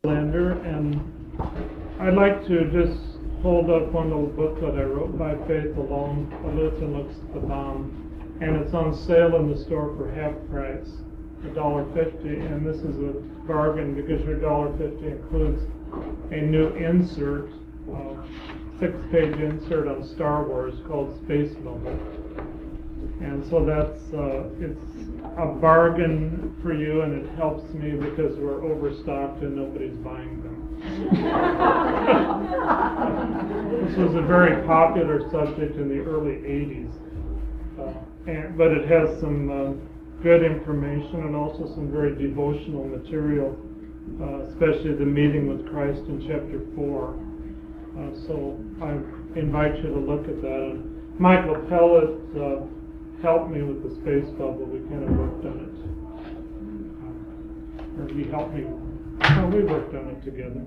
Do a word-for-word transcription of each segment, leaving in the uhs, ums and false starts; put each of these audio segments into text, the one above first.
Lander, and I'd like to just hold up one little booklet I wrote, By Faith Alone, A Lutheran Looks at the Bomb, and it's on sale in the store for half price, one dollar fifty, and this is a bargain because your one dollar fifty includes a new insert, uh, six-page insert on Star Wars called Space Mobile. And so that's, uh, it's a bargain for you, and it helps me because we're overstocked and nobody's buying them. This was a very popular subject in the early eighties, uh, and, but it has some uh, good information and also some very devotional material, uh, especially the meeting with Christ in chapter four. Uh, so I invite you to look at that. And Michael Pellet uh, helped me with the space bubble. We kind of worked on it. Uh, or he helped me. Well, we worked on it together.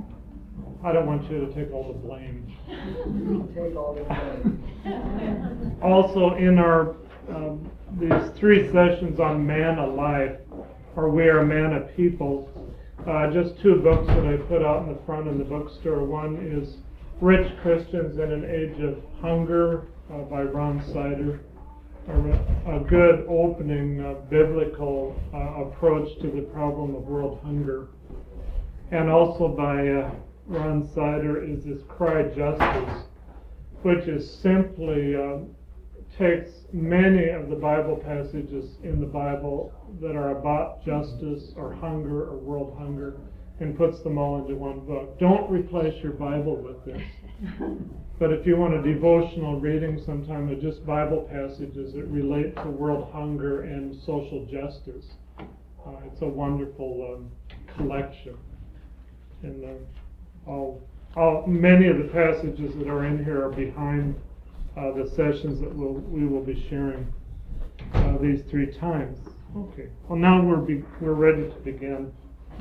I don't want you to take all the blame. Take all the blame. Also, in our um, these three sessions on Man Alive, or We Are Man of People, uh, just two books that I put out in the front in the bookstore. One is Rich Christians in an Age of Hunger uh, by Ron Sider. A, a good opening uh, biblical uh, approach to the problem of world hunger. And also by uh, Ron Sider is this Cry Justice, which is simply uh, takes many of the Bible passages in the Bible that are about justice or hunger or world hunger and puts them all into one book. Don't replace your Bible with this. But if you want a devotional reading sometime of just Bible passages that relate to world hunger and social justice, uh, it's a wonderful um, collection. And uh, all, all, many of the passages that are in here are behind uh, the sessions that we'll, we will be sharing uh, these three times. Okay. Well, now we're be, we're ready to begin.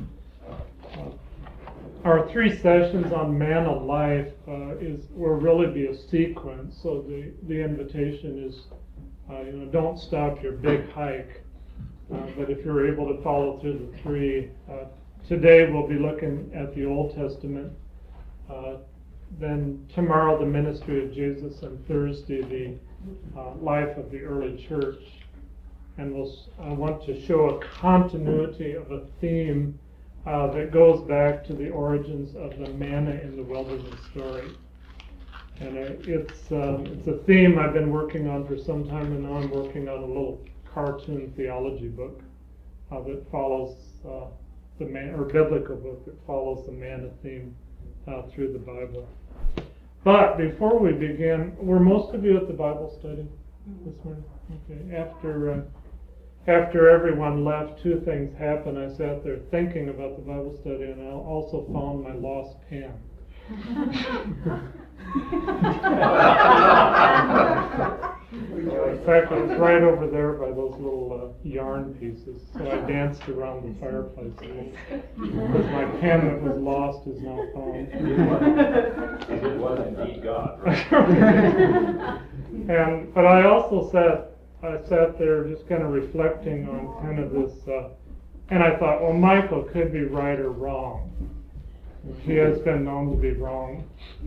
Uh, Our three sessions on Man Alive uh, is will really be a sequence. So the, the invitation is, uh, you know, don't stop your big hike. Uh, but if you're able to follow through the three, uh, today we'll be looking at the Old Testament. Uh, then tomorrow the ministry of Jesus, and Thursday the uh, life of the early church. And we'll I want to show a continuity of a theme Uh, that goes back to the origins of the manna in the wilderness story. And uh, it's uh, it's a theme I've been working on for some time, and now I'm working on a little cartoon theology book uh, that follows uh, the man, or biblical book that follows the manna theme uh, through the Bible. But before we begin, were most of you at the Bible study this morning? Okay. After uh, After everyone left, two things happened. I sat there thinking about the Bible study, and I also found my lost pen. In fact, it was right over there by those little uh, yarn pieces. So I danced around the fireplace a little, because my pen that was lost is now found. It was indeed God. And but I also sat. I sat there just kind of reflecting on kind of this, uh, and I thought, well, Michael could be right or wrong. He has been known to be wrong.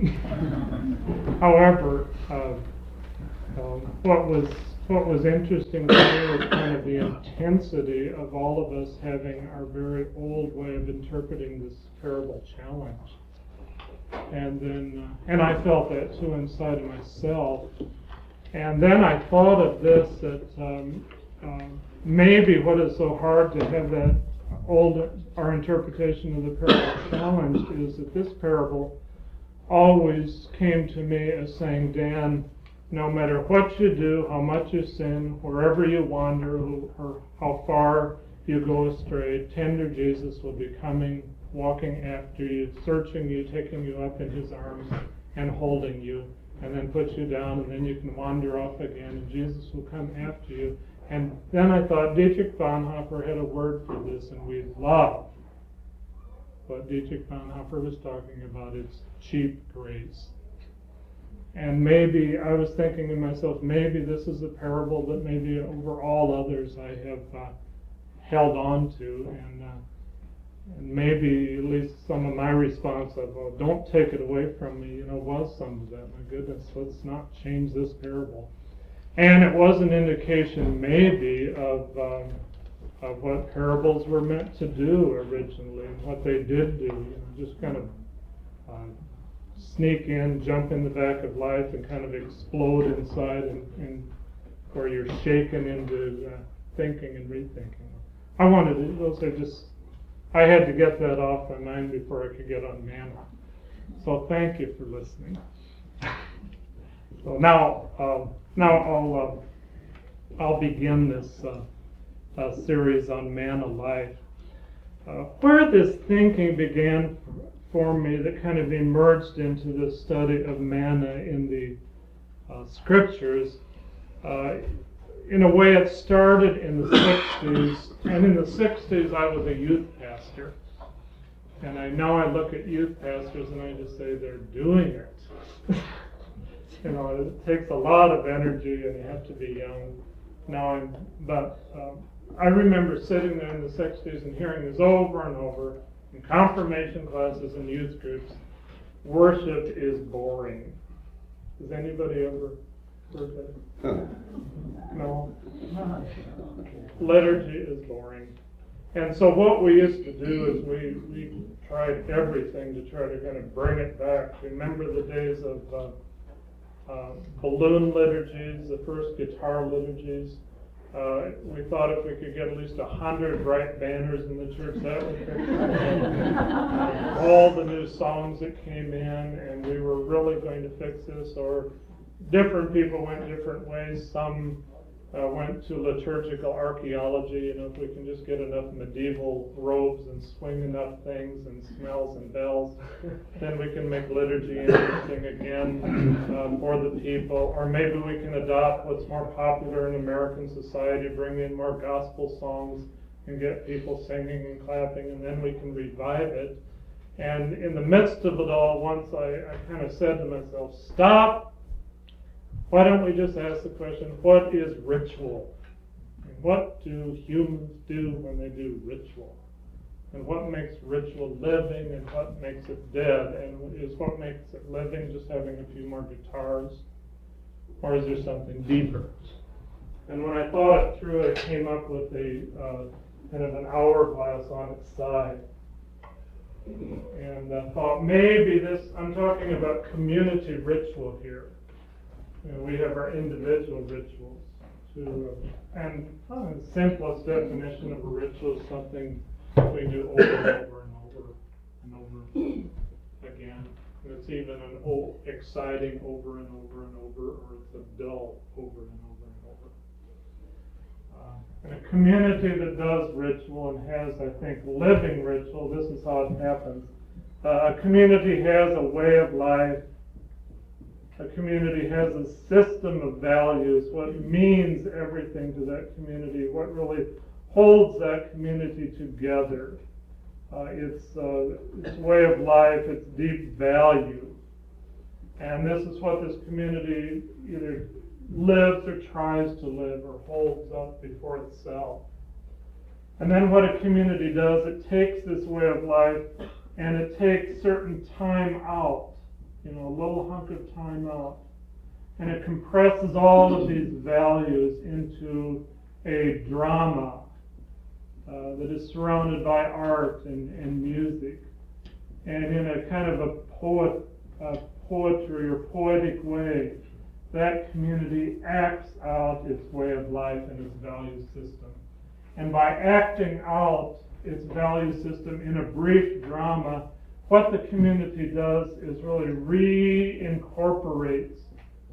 However, uh, um, what was what was interesting to me was kind of the intensity of all of us having our very old way of interpreting this parable challenge. And then, uh, and I felt that too inside of myself. And then I thought of this, that um, um, maybe what is so hard to have that old, our interpretation of the parable challenged is that this parable always came to me as saying, Dan, no matter what you do, how much you sin, wherever you wander, or how far you go astray, tender Jesus will be coming, walking after you, searching you, taking you up in his arms, and holding you, and then put you down, and then you can wander off again, and Jesus will come after you. And then I thought Dietrich Bonhoeffer had a word for this, and we love what Dietrich Bonhoeffer was talking about. It's cheap grace. And maybe, I was thinking to myself, maybe this is a parable that maybe over all others I have uh, held on to, and uh, and maybe at least some of my response of, oh, don't take it away from me, you know, was some of that. My goodness, let's not change this parable. And it was an indication maybe of um, of what parables were meant to do originally, and what they did do, you know, just kind of uh, sneak in, jump in the back of life, and kind of explode inside, and, and or you're shaken into uh, thinking and rethinking. I wanted to, those are just, I had to get that off my mind before I could get on manna. So thank you for listening. So now, uh, now I'll uh, I'll begin this uh, uh, series on manna life. Uh, where this thinking began for me, that kind of emerged into the study of manna in the uh, scriptures. Uh, in a way, it started in the sixties, and in the sixties I was a youth pastor. And I now I look at youth pastors and I just say they're doing it. You know, it takes a lot of energy, and you have to be young. Now, I'm, but um, I remember sitting there in the sixties and hearing this over and over in confirmation classes and youth groups. Worship is boring. Has anybody ever heard that? No. Liturgy is boring. And so what we used to do is we, we tried everything to try to kind of bring it back. Remember the days of uh, uh, balloon liturgies, the first guitar liturgies. Uh, we thought if we could get at least a hundred bright banners in the church, that would fix it. All the new songs that came in, and we were really going to fix this. Or different people went different ways. Some uh, went to liturgical archaeology. You know, if we can just get enough medieval robes and swing enough things and smells and bells, then we can make liturgy interesting again uh, for the people. Or maybe we can adopt what's more popular in American society, bring in more gospel songs and get people singing and clapping, and then we can revive it. And in the midst of it all, once I, I kind of said to myself, stop. Why don't we just ask the question, what is ritual? And what do humans do when they do ritual? And what makes ritual living, and what makes it dead? And is what makes it living just having a few more guitars? Or is there something deeper? And when I thought it through, I came up with a uh, kind of an hourglass on its side. And I thought maybe this, I'm talking about community ritual here. You know, we have our individual rituals too, uh, and uh, the simplest definition of a ritual is something we do over and over and over and over again. And it's even an o- exciting over and over and over, or it's a dull over and over and over. Uh, and a community that does ritual and has, I think, living ritual, this is how it happens. Uh, a community has a way of life. A community has a system of values, what means everything to that community, what really holds that community together. Uh, its, uh, its way of life, its deep value. And this is what this community either lives or tries to live or holds up before itself. And then what a community does, it takes this way of life and it takes certain time out. You know, a little hunk of time out. And it compresses all of these values into a drama uh, that is surrounded by art and, and music. And in a kind of a poet, uh, poetry or poetic way, that community acts out its way of life and its value system. And by acting out its value system in a brief drama, what the community does is really reincorporates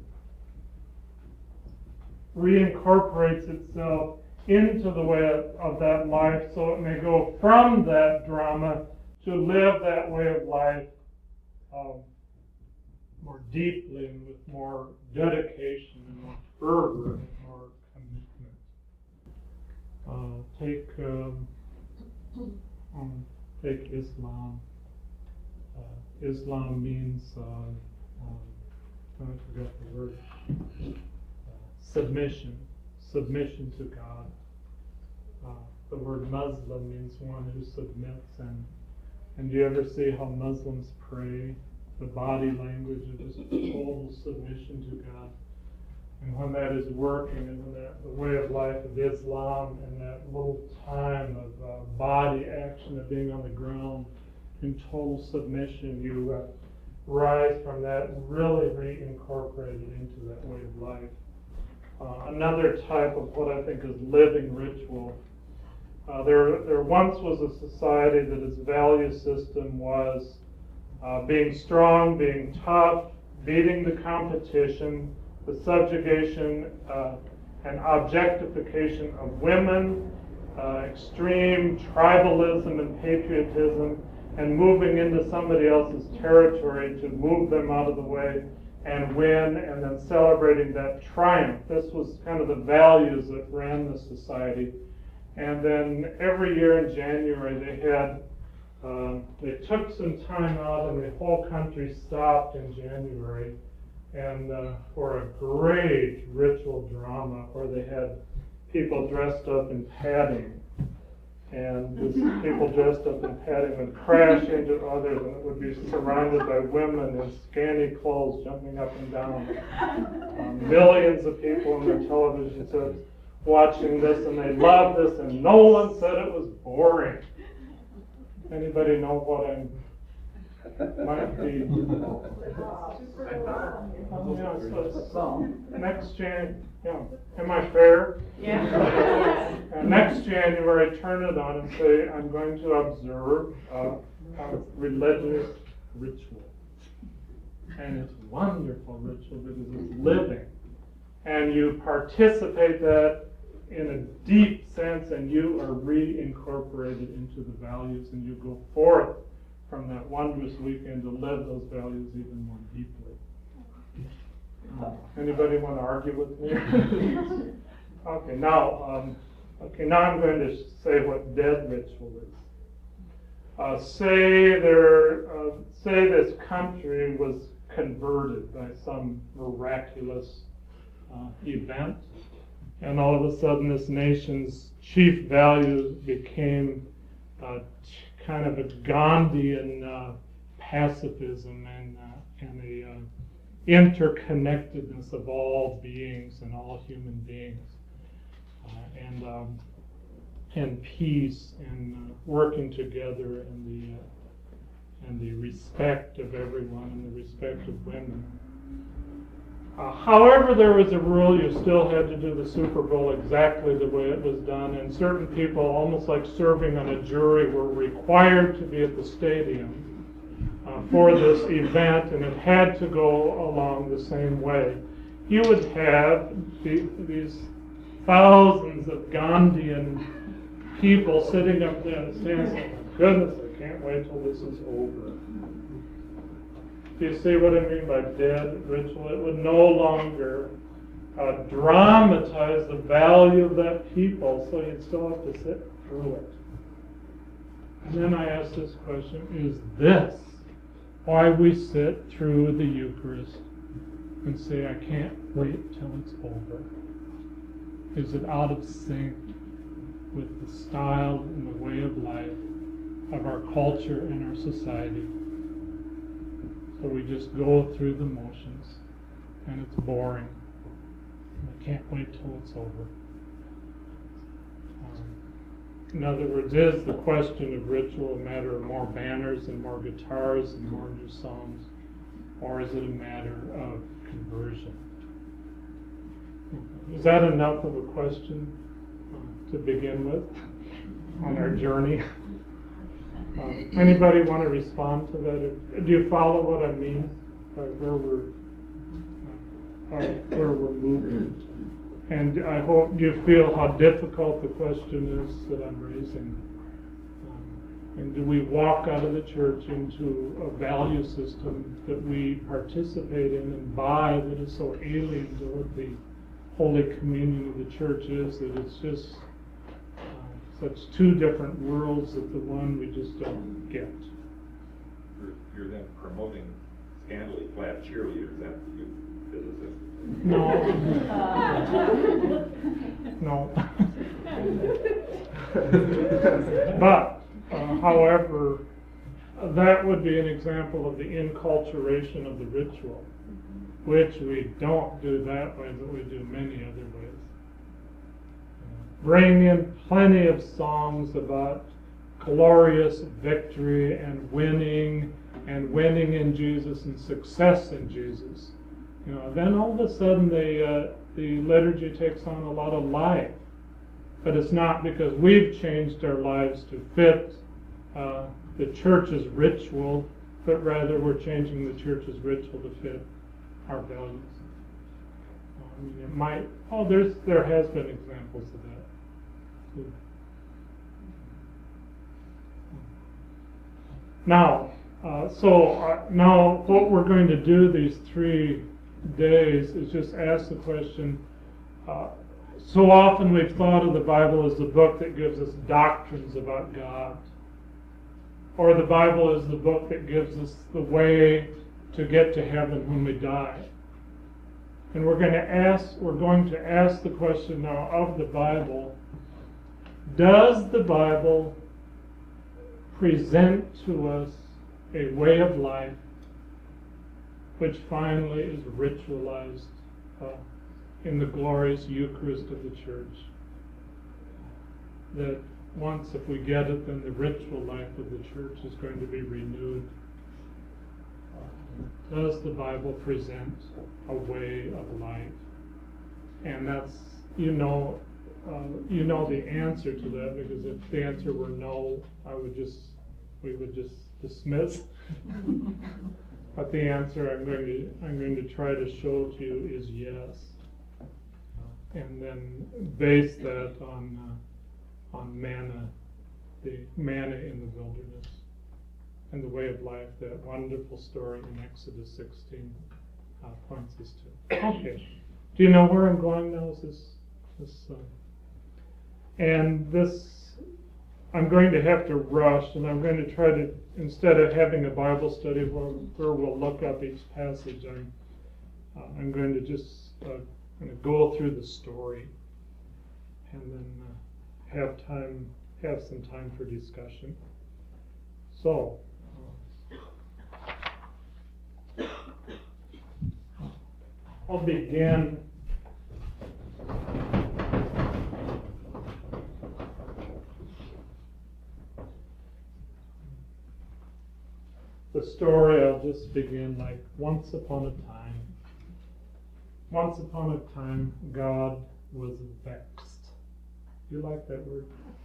reincorporates itself into the way of, of that life, so it may go from that drama to live that way of life um, more deeply and with more dedication and more fervor and more commitment. Uh, take um, um, take Islam. Uh, Islam means, uh, um, I forgot the word, uh, submission, submission to God. Uh, the word Muslim means one who submits. And, and do you ever see how Muslims pray? The body language of just total submission to God. And when that is working, and when that, the way of life of Islam, and that little time of uh, body action of being on the ground in total submission, you uh, rise from that and really reincorporated into that way of life. Uh, another type of what I think is living ritual. Uh, there, there once was a society that its value system was uh, being strong, being tough, beating the competition, the subjugation uh, and objectification of women, uh, extreme tribalism and patriotism, and moving into somebody else's territory to move them out of the way and win, and then celebrating that triumph. This was kind of the values that ran the society. And then every year in January they had, uh, they took some time out, and the whole country stopped in January and uh, for a great ritual drama where they had people dressed up in padding. And these people dressed up in padding would crash into others, and it would be surrounded by women in scanty clothes jumping up and down. Um, millions of people on their television sets watching this, and they loved this, and no one said it was boring. Anybody know what I'm might be? Yeah, so it's next Jan. Yeah, am I fair? Yeah. Uh, next January, turn it on and say, I'm going to observe uh, a religious ritual. And it's wonderful ritual because it's living. And you participate that in a deep sense, and you are reincorporated into the values, and you go forth from that wondrous weekend to live those values even more deeply. Uh, anybody want to argue with me? Okay, now, um, okay, now I'm going to say what dead ritual is. Uh, say there, uh, say this country was converted by some miraculous uh, event, and all of a sudden this nation's chief values became uh, kind of a Gandhian uh, pacifism and uh, and a uh, interconnectedness of all beings and all human beings, uh, and um, and peace and uh, working together, and the uh, and the respect of everyone and the respect of women. Uh, however, there was a rule: you still had to do the Super Bowl exactly the way it was done, and certain people, almost like serving on a jury, were required to be at the stadium Uh, for this event, and it had to go along the same way. You would have the, these thousands of Gandhian people sitting up there in the stands saying, goodness, I can't wait till this is over. Do you see what I mean by dead ritual? It would no longer uh, dramatize the value of that people, so you'd still have to sit through it. And then I ask this question, is this why we sit through the Eucharist and say, I can't wait till it's over? Is it out of sync with the style and the way of life of our culture and our society? So we just go through the motions, and it's boring. I can't wait till it's over. In other words, is the question of ritual a matter of more banners and more guitars and more new songs, or is it a matter of conversion? Is that enough of a question uh, to begin with on our journey? Uh, anybody want to respond to that? Do you follow what I mean by where we're uh, where we're moving? And I hope you feel how difficult the question is that I'm raising. Um, and do we walk out of the church into a value system that we participate in and buy that is so alien to what the Holy Communion of the church is, that it's just uh, such two different worlds that the one we just don't get? You're, you're then promoting scantily clad cheerleaders, that's you, physicist. No. No. But, uh, however, that would be an example of the inculturation of the ritual, which we don't do that way, but we do many other ways. Bring in plenty of songs about glorious victory and winning and winning in Jesus and success in Jesus. You know, then all of a sudden the uh, the liturgy takes on a lot of life, but it's not because we've changed our lives to fit uh, the church's ritual, but rather we're changing the church's ritual to fit our values. I mean, it might. Oh, there's there has been examples of that. Now, uh, so uh, now what we're going to do these three days is just ask the question. Uh, so often we've thought of the Bible as the book that gives us doctrines about God, or the Bible is the book that gives us the way to get to heaven when we die. And we're going to ask. We're going to ask the question now of the Bible. Does the Bible present to us a way of life which finally is ritualized uh, in the glorious Eucharist of the Church? That once, if we get it, then the ritual life of the Church is going to be renewed. Uh, does the Bible present a way of life? And that's, you know, Uh, you know the answer to that, because if the answer were no, I would just we would just dismiss. But the answer I'm going to I'm going to try to show to you is yes, and then base that on uh, on manna, the manna in the wilderness, and the way of life. That wonderful story in Exodus sixteen uh, points us to. Okay, do you know where I'm going now? Is this this? Uh, And this, I'm going to have to rush, and I'm going to try to, instead of having a Bible study where, where we'll look up each passage, I'm, uh, I'm going to just uh, kind of go through the story, and then uh, have time, have some time for discussion. So, uh, I'll begin. The story, I'll just begin like once upon a time. Once upon a time, God was vexed. You like that word?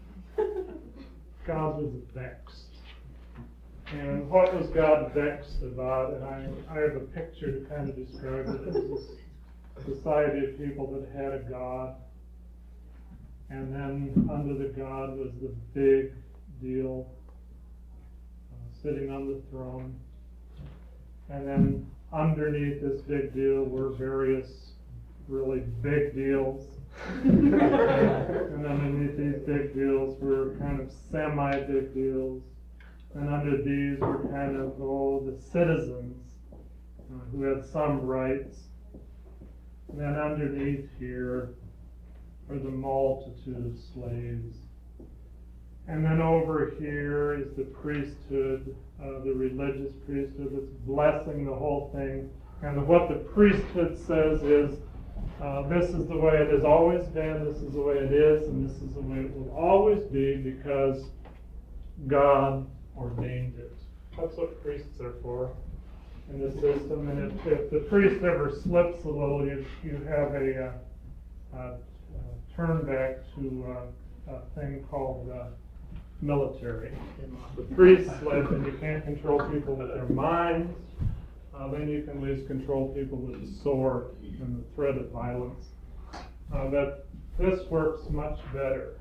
God was vexed. And what was God vexed about? And I, I have a picture to kind of describe it. It was a society of people that had a God. And then under the God was the big deal sitting on the throne, and then underneath this big deal were various really big deals, and underneath these big deals were kind of semi-big deals, and under these were kind of, oh, the citizens uh, who had some rights, and then underneath here are the multitude of slaves. And then over here is the priesthood, uh, the religious priesthood that's blessing the whole thing. And what the priesthood says is, uh, this is the way it has always been, this is the way it is, and this is the way it will always be because God ordained it. That's what priests are for in the system. And if, if the priest ever slips a little, you, you have a, uh, uh, turn back to uh, a thing called uh, military. The priests slip, and you can't control people with their minds. Uh, then you can at least control people with the sword and the threat of violence. Uh, that this works much better.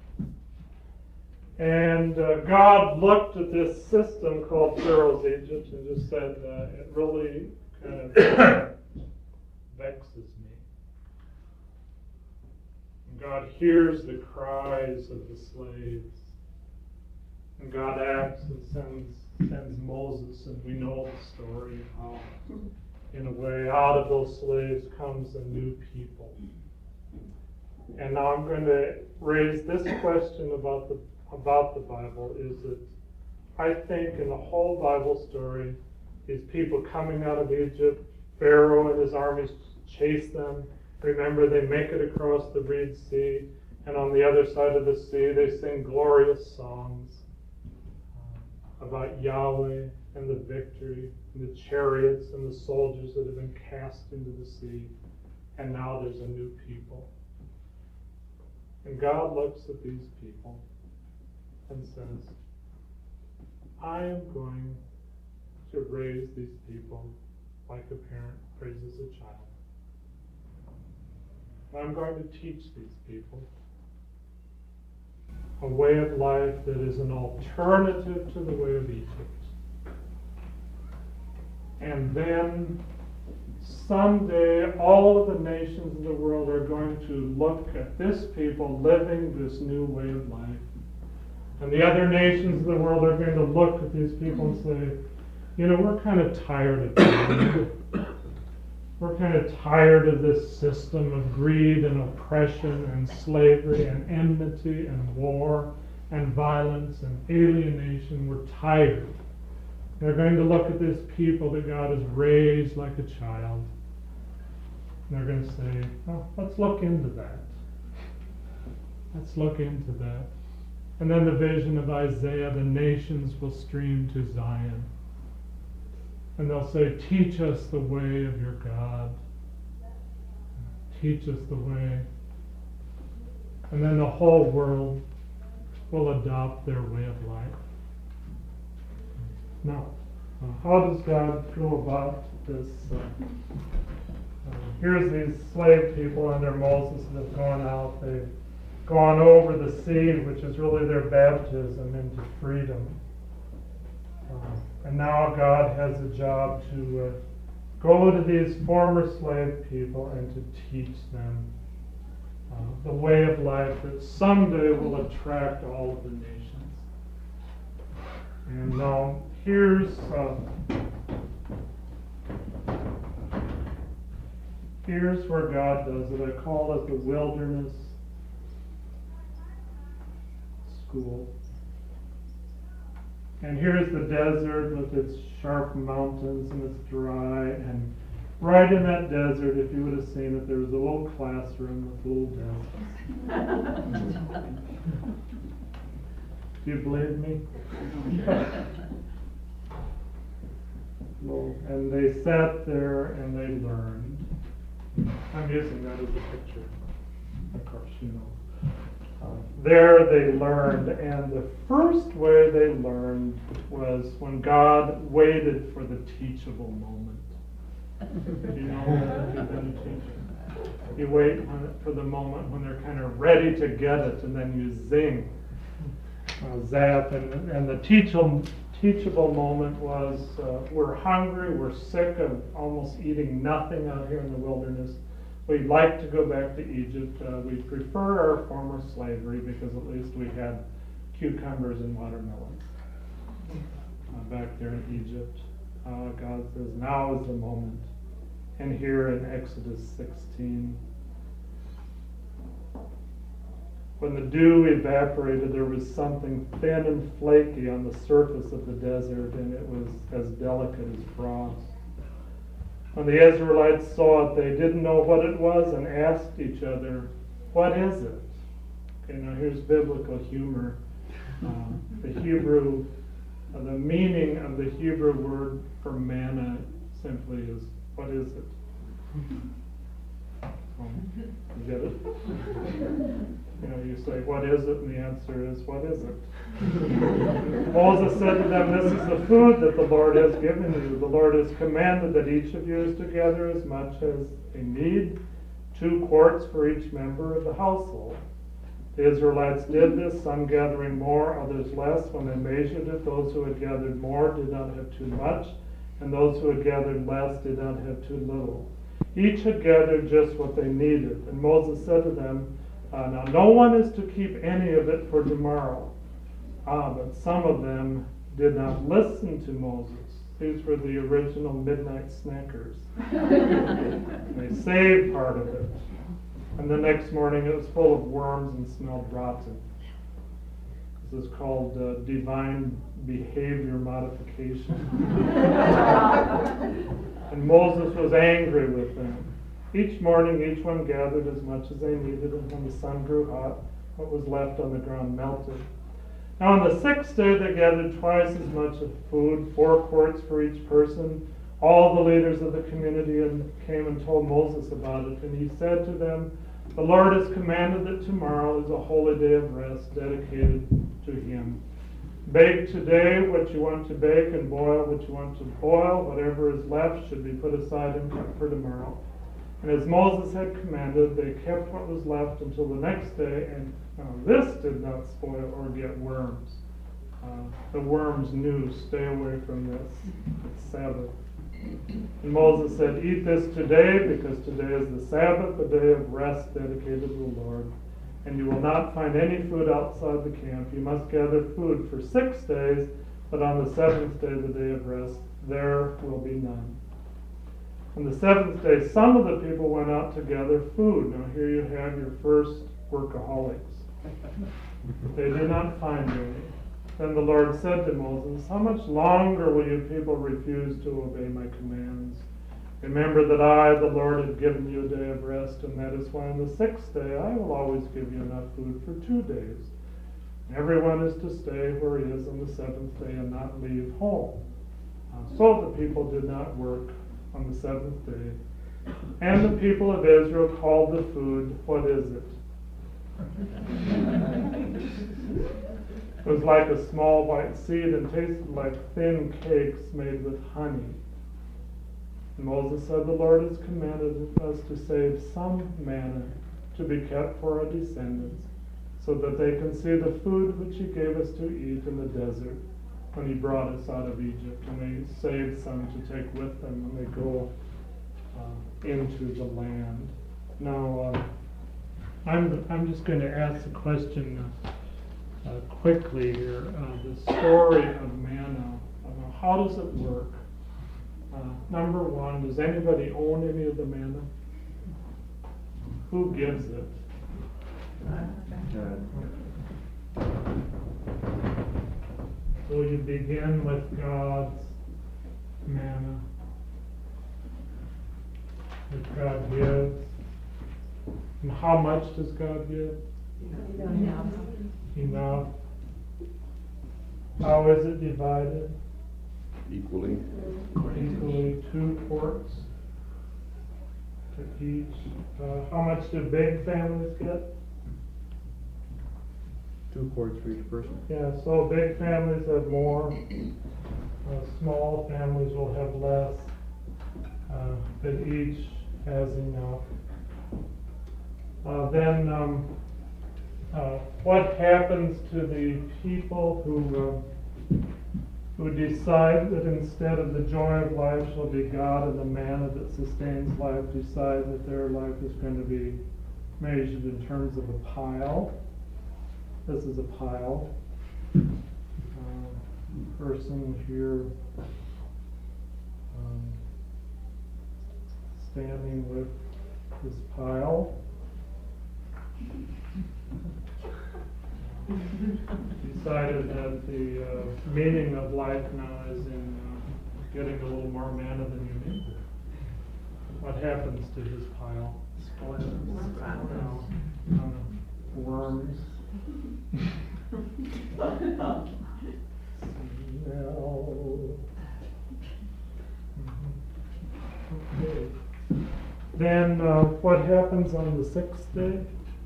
And uh, God looked at this system called Pharaoh's Egypt and just said, uh, it really kind of vexes me. And God hears the cries of the slaves. And God acts and sends sends Moses, and we know the story of how, in a way, out of those slaves comes a new people. And now I'm going to raise this question about the about the Bible, is that I think in the whole Bible story, these people coming out of Egypt, Pharaoh and his armies chase them. Remember, they make it across the Red Sea, and on the other side of the sea, they sing glorious songs about Yahweh and the victory, and the chariots and the soldiers that have been cast into the sea, and now there's a new people. And God looks at these people and says, I am going to raise these people like a parent raises a child. I'm going to teach these people a way of life that is an alternative to the way of Egypt. And then someday all of the nations of the world are going to look at this people living this new way of life. And the other nations of the world are going to look at these people and say, you know, we're kind of tired of it. We're kind of tired of this system of greed and oppression and slavery and enmity and war and violence and alienation. We're tired. They're going to look at this people that God has raised like a child. And they're going to say, well, let's look into that. Let's look into that. And then the vision of Isaiah, the nations will stream to Zion. And they'll say, teach us the way of your God. Teach us the way. And then the whole world will adopt their way of life. Now, uh, how does God go about this? Uh, uh, here's these slave people under Moses that have gone out. They've gone over the sea, which is really their baptism into freedom. Uh, and now God has a job to uh, go to these former slave people and to teach them uh, the way of life that someday will attract all of the nations. And now here's uh, here's where God does it. I call it the wilderness school. And here's the desert with its sharp mountains and it's dry. And right in that desert, if you would have seen it, there was a little classroom with little desks. Do you believe me? Well, and they sat there and they learned. I'm using that as a picture, of course, you know. Uh, there they learned, and the first way they learned was when God waited for the teachable moment. You know that you've been teaching. You wait when, for the moment when they're kind of ready to get it, and then you zing, uh, zap, and, and the teachable, teachable moment was uh, we're hungry, we're sick of almost eating nothing out here in the wilderness. We'd like to go back to Egypt. Uh, we prefer our former slavery because at least we had cucumbers and watermelons uh, back there in Egypt. Uh, God says, now is the moment. And here in Exodus sixteen, when the dew evaporated, there was something thin and flaky on the surface of the desert, and it was as delicate as frost. When the Israelites saw it, they didn't know what it was and asked each other, what is it? Okay, now here's biblical humor. Uh, the Hebrew, uh, the meaning of the Hebrew word for manna simply is, what is it? Um, you get it? You know, you say, what is it? And the answer is, what is it? Moses said to them, this is the food that the Lord has given you. The Lord has commanded that each of you is to gather as much as they need, two quarts for each member of the household. The Israelites did this, some gathering more, others less. When they measured it, those who had gathered more did not have too much, and those who had gathered less did not have too little. Each had gathered just what they needed. And Moses said to them, uh, now no one is to keep any of it for tomorrow. Ah, but some of them did not listen to Moses. These were the original midnight snackers. They saved part of it. And the next morning it was full of worms and smelled rotten. This is called uh, divine behavior modification. And Moses was angry with them. Each morning each one gathered as much as they needed, and when the sun grew hot, what was left on the ground melted. Now on the sixth day they gathered twice as much of food, four quarts for each person. All the leaders of the community and came and told Moses about it, and he said to them, "The Lord has commanded that tomorrow is a holy day of rest dedicated to him. Bake today what you want to bake and boil what you want to boil. Whatever is left should be put aside and kept for tomorrow." And as Moses had commanded, they kept what was left until the next day, and uh, this did not spoil or get worms. Uh, the worms knew, stay away from this. It's Sabbath. And Moses said, "Eat this today, because today is the Sabbath, a day of rest dedicated to the Lord. And you will not find any food outside the camp. You must gather food for six days, but on the seventh day, the day of rest, there will be none." On the seventh day, some of the people went out to gather food. Now here you have your first workaholics. They did not find any. Then the Lord said to Moses, "How much longer will you people refuse to obey my commands? Remember that I, the Lord, have given you a day of rest, and that is why on the sixth day I will always give you enough food for two days. Everyone is to stay where he is on the seventh day and not leave home." Uh, so the people did not work on the seventh day. And the people of Israel called the food, what is it? It was like a small white seed and tasted like thin cakes made with honey. And Moses said, "The Lord has commanded us to save some manna to be kept for our descendants, so that they can see the food which he gave us to eat in the desert when he brought us out of Egypt." And they saved some to take with them when they go uh, into the land. Now, uh, I'm I'm just going to ask the question uh, uh, quickly here. Uh, the story of manna. Uh, how does it work? Uh, number one, does anybody own any of the manna? Who gives it? So you begin with God's manna, that God gives. And how much does God give? Enough. Enough. How is it divided? Equally. Equally, two quarts to each. Uh, how much do big families get? Two quarts for each person. Yeah, so big families have more. Uh, small families will have less. Uh, but each has enough. Uh, then, um, uh, what happens to the people who uh, who decide that instead of the joy of life shall be God and the manna that sustains life, decide that their life is going to be measured in terms of a pile? This is a pile. Uh, person here um, standing with this pile. Decided that the uh, meaning of life now is in uh, getting a little more manna than you need. What happens to his pile? Spoils. No, no, worms. No. Okay. Then uh, what happens on the sixth day?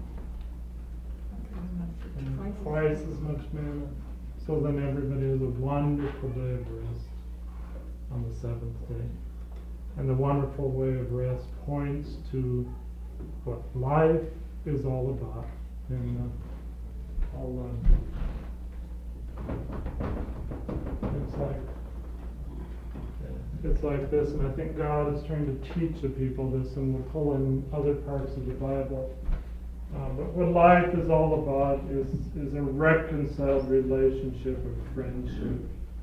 Twice as much manna. So then everybody has a wonderful day of rest on the seventh day. And the wonderful way of rest points to what life is all about. And uh, I'll, uh, it's like it's like this, and I think God is trying to teach the people this, and we'll pull in other parts of the Bible. Uh, but what life is all about is, is a reconciled relationship of friendship.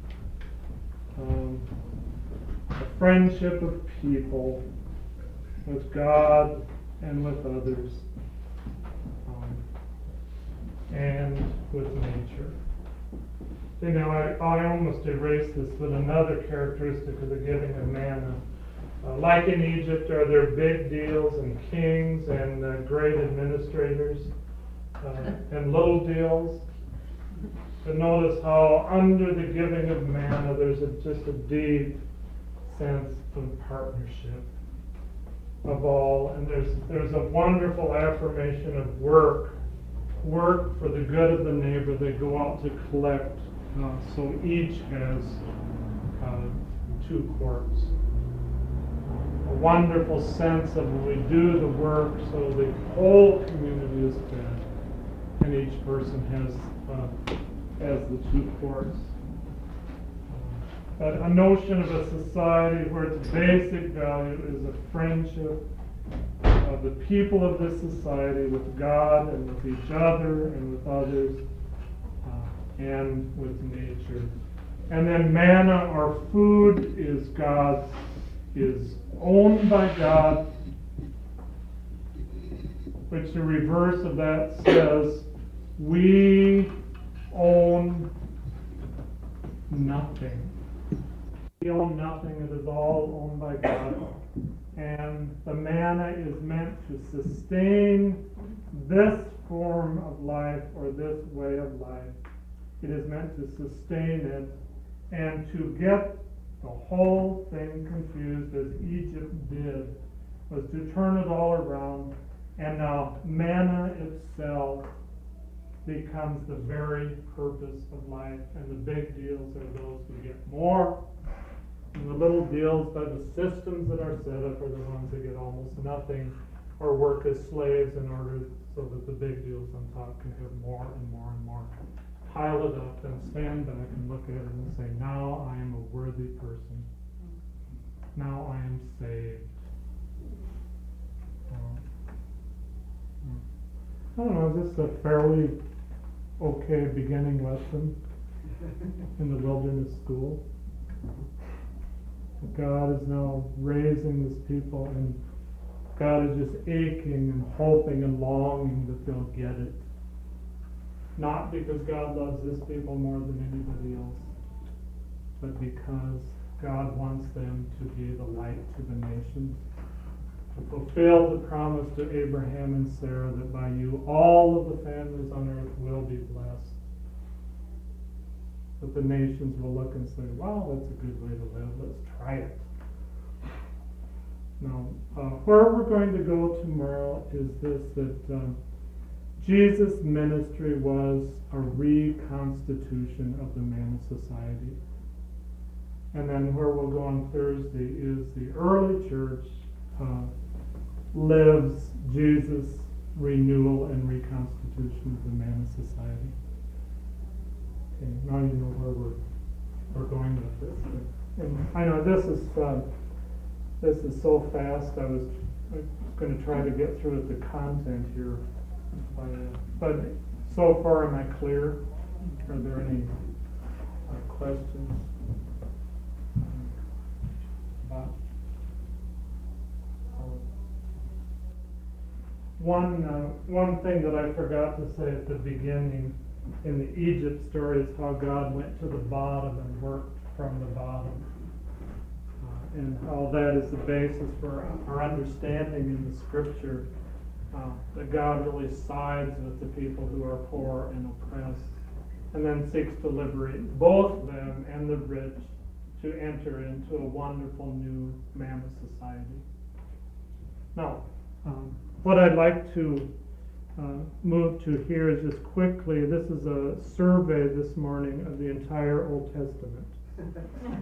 Um, a friendship of people with God and with others, um, and with nature. You know, I, I almost erased this with another characteristic of the giving of manna. Uh, like in Egypt, are there big deals and kings and uh, great administrators uh, and little deals? But notice how under the giving of manna, there's a, just a deep sense of partnership of all, and there's there's a wonderful affirmation of work, work for the good of the neighbor. They go out to collect, uh, so each has uh, two quarts. A wonderful sense of when we do the work, so the whole community is fed, and each person has uh, has the two quarts. Uh, a notion of a society where its basic value is a friendship of the people of this society with God and with each other and with others uh, and with nature. And then manna or food is God's, is owned by God, which the reverse of that says we own nothing. We own nothing. It is all owned by God. And the manna is meant to sustain this form of life or this way of life. It is meant to sustain it and to get the whole thing confused as Egypt did was to turn it all around, and now manna itself becomes the very purpose of life, and the big deals are those who get more, and the little deals by the systems that are set up are the ones that get almost nothing or work as slaves in order so that the big deals on top can have more and more and more. Pile it up and stand back and look at it and say, now I am a worthy person. Now I am saved. Uh, I don't know, is this a fairly okay beginning lesson in the wilderness school? God is now raising this people, and God is just aching and hoping and longing that they'll get it. Not because God loves this people more than anybody else, but because God wants them to be the light to the nations, to fulfill the promise to Abraham and Sarah that by you all of the families on earth will be blessed. That the nations will look and say, wow, that's a good way to live. Let's try it. Now, uh, where we're going to go tomorrow is this, that um, Jesus' ministry was a reconstitution of the man of society. And then where we'll go on Thursday is the early church uh, lives Jesus' renewal and reconstitution of the man of society. Okay, now you know where we're we're going with this. And I know this is uh, this is so fast. I was going to try to get through the content here. By, uh, but so far, am I clear? Are there any uh, questions? About uh, one uh, one thing that I forgot to say at the beginning in the Egypt story is how God went to the bottom and worked from the bottom, uh, and how that is the basis for our understanding in the Scripture. Uh, that God really sides with the people who are poor and oppressed, and then seeks to liberate both them and the rich to enter into a wonderful new mammoth society. Now, um, what I'd like to uh, move to here is just quickly, this is a survey this morning of the entire Old Testament.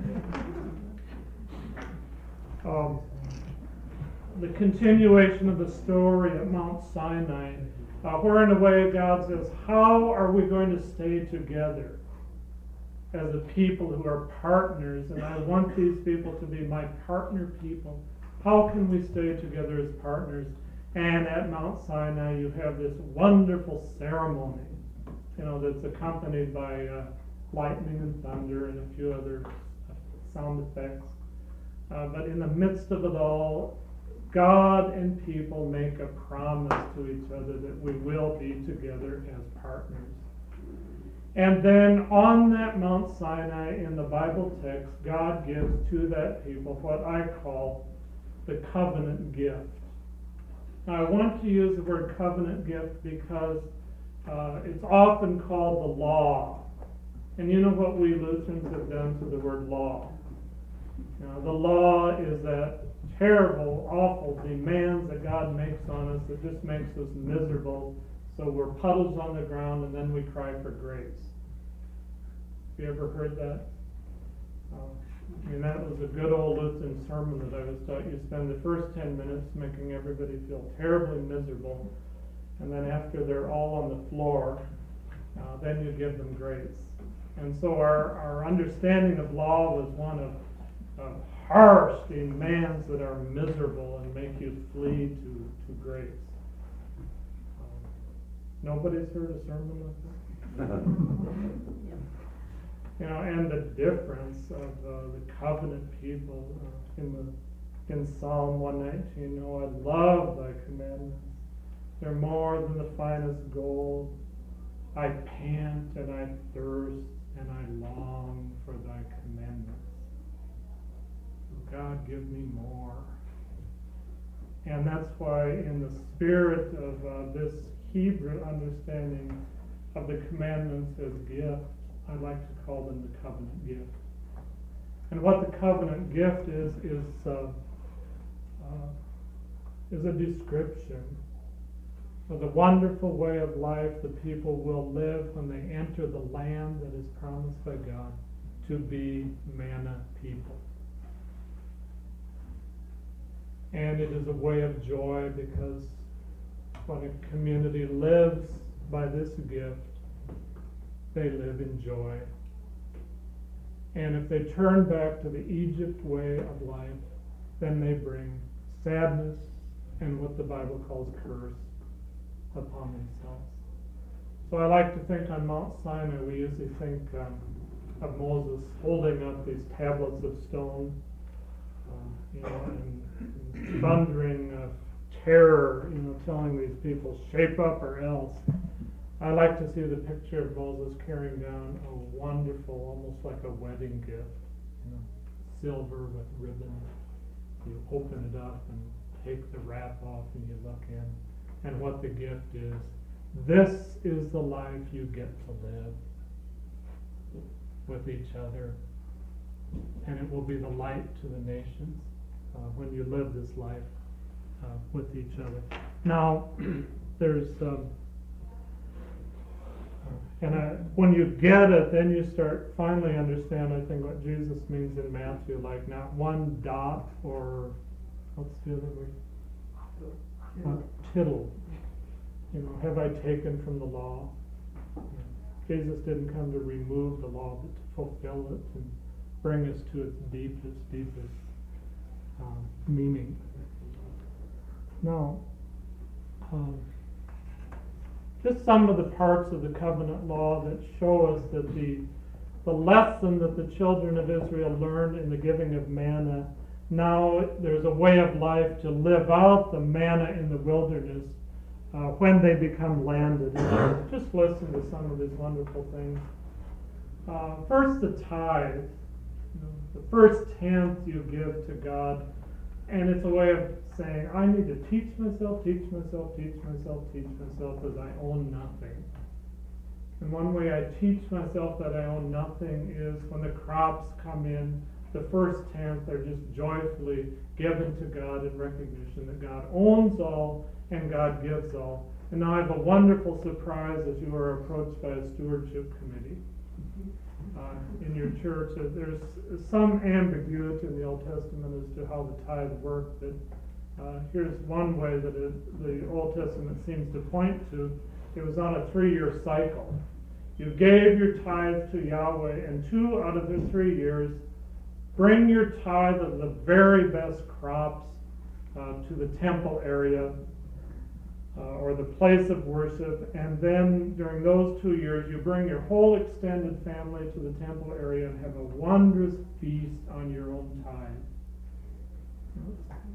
um, The continuation of the story at Mount Sinai, uh, where in a way God says, how are we going to stay together as a people who are partners, and I want these people to be my partner people. How can we stay together as partners? And at Mount Sinai you have this wonderful ceremony, you know, that's accompanied by uh, lightning and thunder and a few other sound effects. Uh, but in the midst of it all, God and people make a promise to each other that we will be together as partners. And then on that Mount Sinai in the Bible text, God gives to that people what I call the covenant gift. Now, I want to use the word covenant gift because uh, it's often called the law. And you know what we Lutherans have done to the word law. Now, the law is that terrible, awful demands that God makes on us that just makes us miserable. So we're puddles on the ground and then we cry for grace. Have you ever heard that? Uh, I mean, that was a good old Lutheran sermon that I was taught. You spend the first ten minutes making everybody feel terribly miserable, and then after they're all on the floor, uh, then you give them grace. And so our, our understanding of law was one of, of harsh demands that are miserable and make you flee to, to grace. Um, nobody's heard a sermon like that? You know, and the difference of uh, the covenant people uh, in the in Psalm one nineteen. Oh, I love thy commandments. They're more than the finest gold. I pant and I thirst and I long for thy commandments. God, give me more. And that's why in the spirit of uh, this Hebrew understanding of the commandments as gifts, I like to call them the covenant gift. And what the covenant gift is, is, uh, uh, is a description of the wonderful way of life the people will live when they enter the land that is promised by God to be manna people. And it is a way of joy because when a community lives by this gift, they live in joy. And if they turn back to the Egypt way of life, then they bring sadness and what the Bible calls curse upon themselves. So I like to think on Mount Sinai, we usually think um, of Moses holding up these tablets of stone, um, you know, and, and thundering of terror, you know, telling these people, shape up or else. I like to see the picture of Moses carrying down a wonderful, almost like a wedding gift, you know, silver with ribbons. You open it up and take the wrap off and you look in. And what the gift is, this is the life you get to live with each other. And it will be the light to the nations uh, when you live this life uh, with each other. Now, there's... Um, And I, when you get it, then you start finally understand, I think, what Jesus means in Matthew, like not one dot or, what's the other word? Uh, tittle. You know, have I taken from the law? Jesus didn't come to remove the law, but to fulfill it and bring us to its deepest, deepest um, meaning. Now, um, just some of the parts of the covenant law that show us that the the lesson that the children of Israel learned in the giving of manna, now there's a way of life to live out the manna in the wilderness uh, when they become landed. Just listen to some of these wonderful things. Uh, first, the tithe. You know, the first tenth you give to God, and it's a way of saying, I need to teach myself, teach myself, teach myself, teach myself that I own nothing. And one way I teach myself that I own nothing is when the crops come in, the first tenth are just joyfully given to God in recognition that God owns all and God gives all. And now I have a wonderful surprise as you are approached by a stewardship committee uh, in your church. There's some ambiguity in the Old Testament as to how the tithe worked, but Uh, here's one way that it, the Old Testament seems to point to. It was on a three-year cycle. You gave your tithe to Yahweh, and two out of the three years, bring your tithe of the very best crops uh, to the temple area uh, or the place of worship, and then during those two years, you bring your whole extended family to the temple area and have a wondrous feast on your own tithe.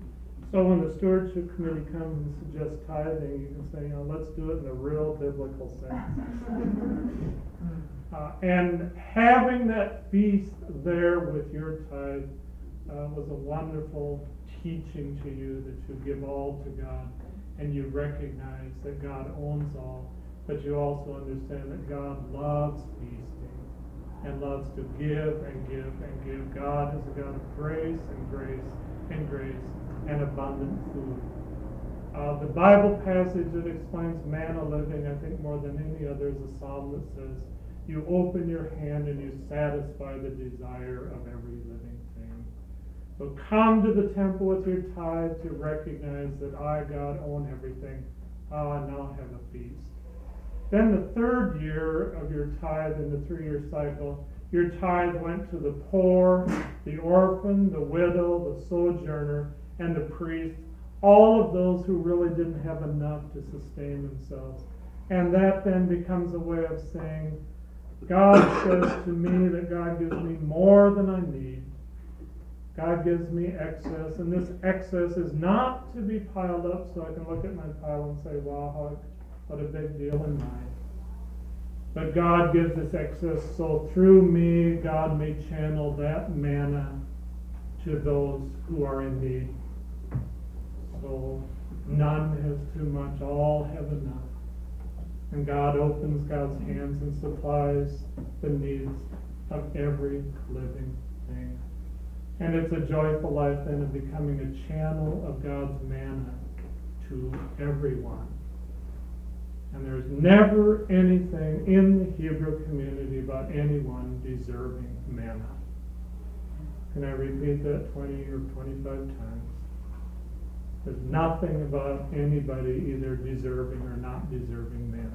So when the stewardship committee comes and suggests tithing, you can say, you know, let's do it in a real biblical sense. Uh, and having that feast there with your tithe uh, was a wonderful teaching to you that you give all to God and you recognize that God owns all, but you also understand that God loves feasting and loves to give and give and give. God is a God of grace and grace and grace and abundant food. Uh, the Bible passage that explains manna living, I think more than any other, is a psalm that says, you open your hand and you satisfy the desire of every living thing. So come to the temple with your tithe to recognize that I, God, own everything. Oh, I now have a feast. Then the third year of your tithe in the three-year cycle, your tithe went to the poor, the orphan, the widow, the sojourner, and the priest, all of those who really didn't have enough to sustain themselves. And that then becomes a way of saying, God says to me that God gives me more than I need. God gives me excess, and this excess is not to be piled up so I can look at my pile and say, wow, how, what a big deal in mine. But God gives this excess so through me, God may channel that manna to those who are in need. So none has too much, all have enough. And God opens God's hands and supplies the needs of every living thing. And it's a joyful life then of becoming a channel of God's manna to everyone. And there's never anything in the Hebrew community about anyone deserving manna. Can I repeat that twenty or twenty-five times? There's nothing about anybody either deserving or not deserving manna.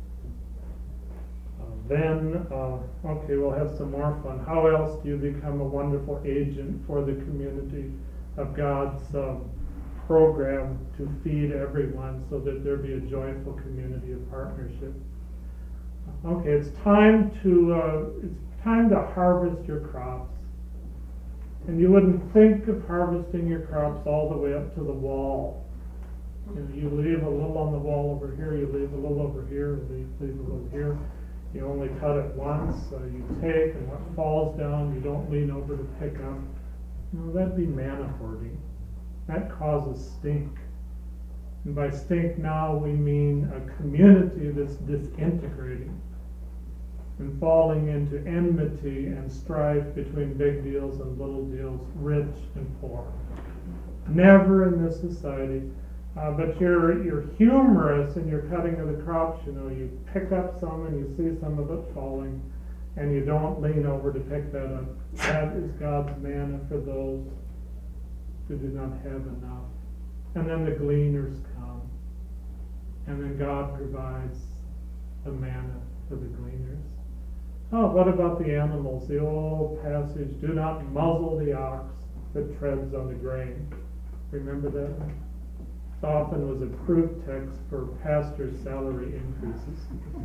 Uh, then, uh, okay, we'll have some more fun. How else do you become a wonderful agent for the community of God's um, program to feed everyone so that there be a joyful community of partnership? Okay, it's time to uh, it's time to harvest your crops. And you wouldn't think of harvesting your crops all the way up to the wall. You know, you leave a little on the wall over here, you leave a little over here, you leave, leave a little here. You only cut it once, so you take, and what falls down, you don't lean over to pick up. You know, that'd be manna hoarding. That causes stink. And by stink now we mean a community that's disintegrating and falling into enmity and strife between big deals and little deals, rich and poor. Never in this society. Uh, but you're you're humorous in your cutting of the crops. You know, you pick up some and you see some of it falling, and you don't lean over to pick that up. That is God's manna for those who do not have enough. And then the gleaners come, and then God provides the manna for the gleaners. Oh, what about the animals? The old passage, do not muzzle the ox that treads on the grain. Remember that one? It often was a proof text for pastors' salary increases.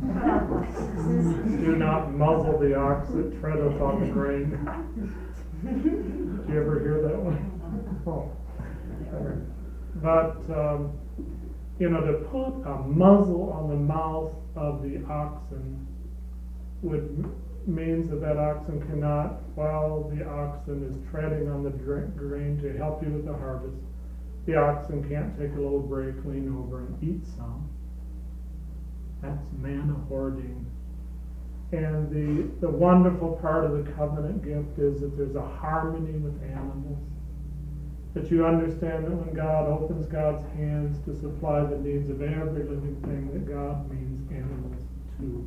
Do not muzzle the ox that treadeth on the grain. Did you ever hear that one? Oh. But, um, you know, to put a muzzle on the mouth of the oxen would means that that oxen cannot, while the oxen is treading on the grain to help you with the harvest, the oxen can't take a little break, lean over, and eat some. That's manna hoarding. And the, the wonderful part of the covenant gift is that there's a harmony with animals. That you understand that when God opens God's hands to supply the needs of every living thing, that God means animals too.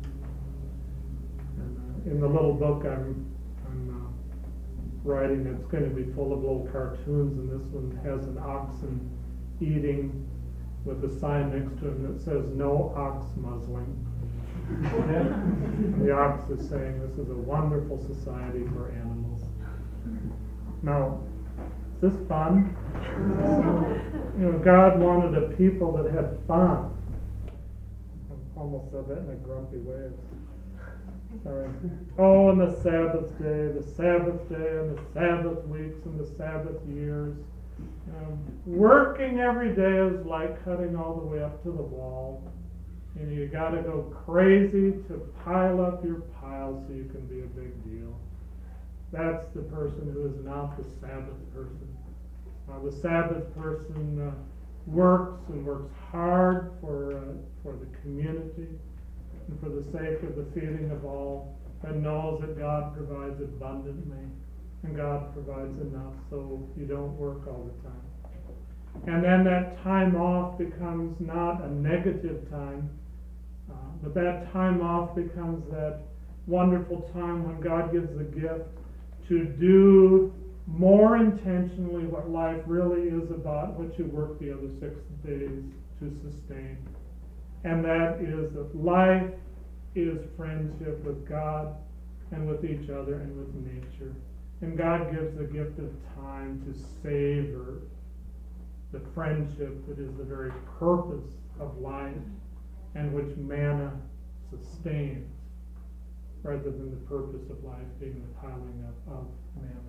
And, uh, in the little book I'm, I'm uh, writing, it's going to be full of little cartoons, and this one has an oxen eating with a sign next to him that says, no ox muzzling. And the ox is saying this is a wonderful society for animals. Now, is this fun? You know, God wanted a people that had fun. I almost said that in a grumpy way. Sorry. Oh, and the Sabbath day, the Sabbath day, and the Sabbath weeks, and the Sabbath years. Um, working every day is like cutting all the way up to the wall. And you gotta go crazy to pile up your pile so you can be a big deal. That's the person who is not the Sabbath person. Uh, the Sabbath person uh, works and works hard for uh, for the community and for the sake of the feeding of all, and knows that God provides abundantly and God provides enough so you don't work all the time. And then that time off becomes not a negative time, uh, but that time off becomes that wonderful time when God gives the gift to do more intentionally what life really is about, what you work the other six days to sustain. And that is that life is friendship with God and with each other and with nature. And God gives the gift of time to savor the friendship that is the very purpose of life and which manna sustains, rather than the purpose of life being the piling up of manna.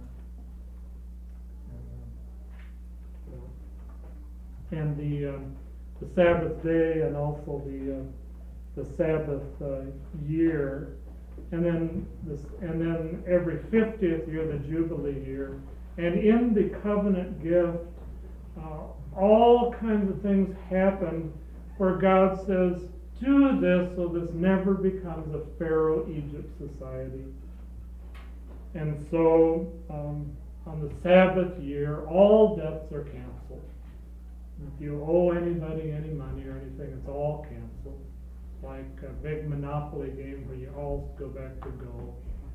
And the um, the Sabbath day, and also the uh, the Sabbath uh, year, and then this, and then every fiftieth year, the Jubilee year, and in the covenant gift, uh, all kinds of things happen where God says, "Do this so this never becomes a Pharaoh Egypt society." And so, um, on the Sabbath year, all debts are canceled. If you owe anybody any money or anything, it's all canceled. Like a big Monopoly game where you all go back to gold.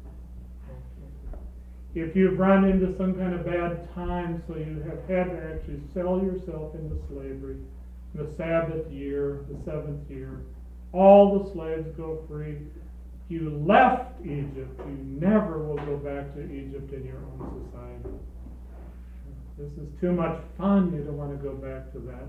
If you've run into some kind of bad time, so you have had to actually sell yourself into slavery, in the Sabbath year, the seventh year, all the slaves go free. You left Egypt, you never will go back to Egypt in your own society. This is too much fun, you don't want to go back to that.